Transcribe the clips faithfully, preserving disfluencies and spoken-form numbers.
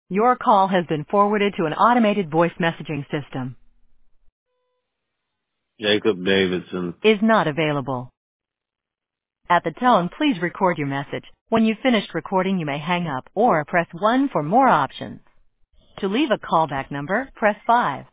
Your call has been forwarded to an automated voice messaging system. Jacob Davidson. Is not available. At the tone, please record your message. When you've finished recording, you may hang up or press one for more options. To leave a callback number, press five.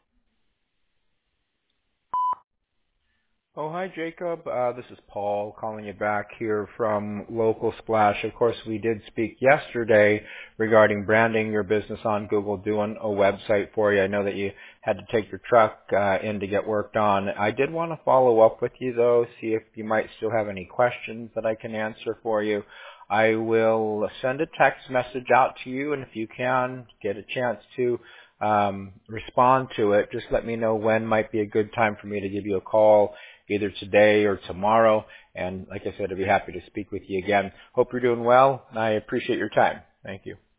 Oh, hi, Jacob. Uh, this is Paul calling you back here from Local Splash. Of course, we did speak yesterday regarding branding your business on Google, doing a website for you. I know that you had to take your truck uh, in to get worked on. I did want to follow up with you, though, see if you might still have any questions that I can answer for you. I will send a text message out to you, and if you can get a chance to um, respond to it, just let me know when might be a good time for me to give you a call, either today or tomorrow. And like I said, I'd be happy to speak with you again. Hope you're doing well. I appreciate your time. Thank you.